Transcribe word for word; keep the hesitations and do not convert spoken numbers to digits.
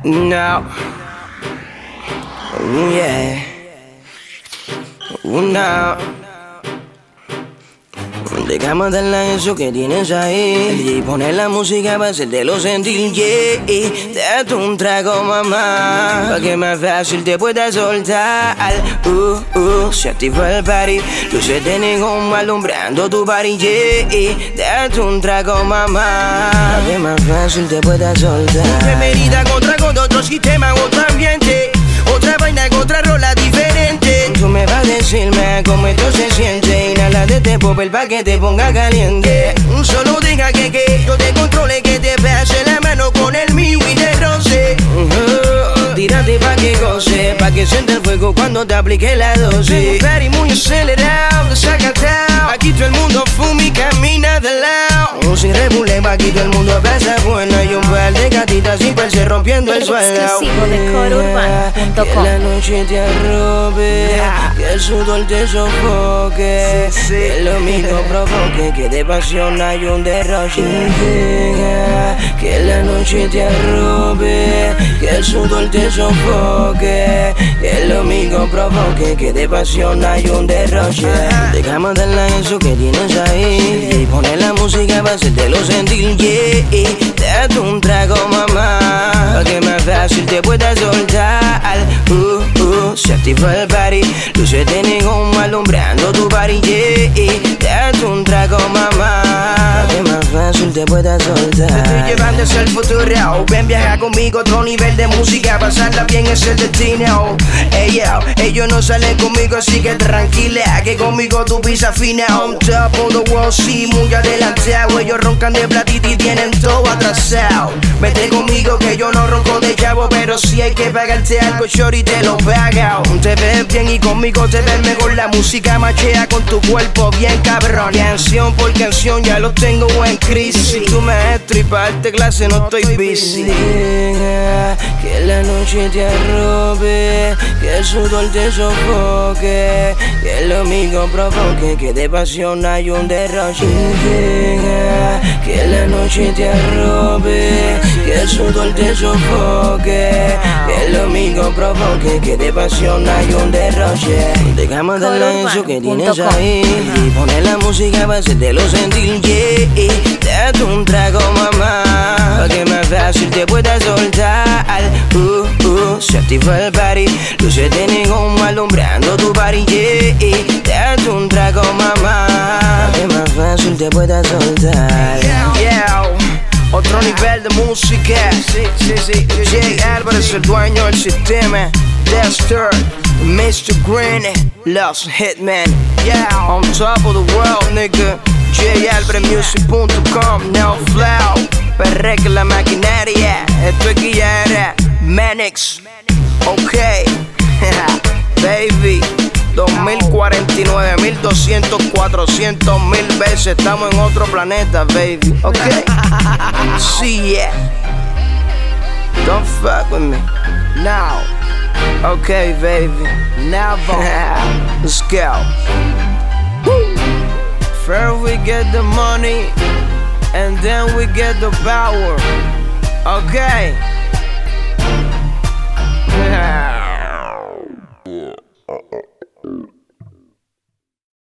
No. Yeah. No. Dejamos darle eso que tienes ahí y poner la música para hacértelo sentir, yeah. Date un trago, mamá, pa' que más fácil te puedas soltar. Uh, uh, se activa el party, luces de neón alumbrando tu body, yeah. Date un trago, mamá, pa' que más fácil te puedas soltar. Bienvenida con trago de otro sistema, otro ambiente, otra vaina con otra rola diferente. Tú me vas a decirme cómo esto se siente. Inhala de este popper pa' que te ponga caliente. Solo diga que que yo te controle, que te pase la mano con el mío y te roce. uh, Tírate pa' que goce, pa' que sienta el fuego cuando te aplique la dosis. Tengo un party muy acelerado, desacatado. Aquí todo el mundo fuma y camina de lado. Un sin rebulema, aquí todo el mundo pasa buena. Y un par de gatitas sin perse rompiendo el suelo. Exclusivo de core urbana punto com. Que la noche te arrobe, yeah. Que el sudor te sofoque, sí, sí. Que lo mismo provoque, que de pasión hay un derroche. Yeah. Que la noche te arrobe, que el sudor te sofoque, que lo mismo provoque, que de pasión hay un derroche. Dejamos darle eso que tienes ahí y poner la música para hacértelo sentir, yeah. Date un trago, mamá, pa' que más fácil te puedas soltar. Uh, uh, se activa el party, luces de neón alumbrando tu body, yeah. Date un trago, mamá, pa' que más fácil te puedas soltar. Te estoy llevando hacia el futuro, ven viaja conmigo, otro nivel de música, pasarla bien es el destino. Ey, yo, ellos no salen conmigo, así que tranquila, que conmigo tu pisa fina. On top of the world, sí, muy adelantado. Ellos roncan de platita y tienen todo atrasado. Vete conmigo que yo no ronco de chavo, pero si hay que pagarte algo, shorty, te lo paga. Te ves bien y conmigo te ves mejor. La música machea con tu cuerpo bien cabrón. Canción por canción ya lo tengo en crisis. Tú maestro y para darte clase no estoy busy. Deja que la noche te arrobe, que el sudor te sofoque, que lo mismo provoque, que de pasión hay un derroche. Deja que la noche te arrobe, que el sudor te sofoque, que lo mismo provoque, que de pasión hay un derroche. Dejamos darle eso que tienes ahí y poner la música para hacértelo sentir, yeah. Date un trago, mamá, pa' que más fácil te puedas soltar. Uh, uh, se activa el party, luces de neón alumbrando tu body, yeah. Date un trago, mamá, pa' que más fácil te puedas soltar. Yeah, yeah. Otro nivel de música, sí, sí, sí. Jay Álvarez, el dueño del sistema. Dexter, mister Green, Los Hitman. Yeah, on top of the world, nigga. Jay Álvarez Music punto com, No Flow. Perreque la maquinaria. Esto es Guillara, Manix. Ok, baby. dos mil cuarenta y nueve, mil doscientos, cuatrocientos mil veces estamos en otro planeta, baby. Ok, sí, yeah. Don't fuck with me now. Okay, baby. Now, let's go. First we get the money, and then we get the power. Okay.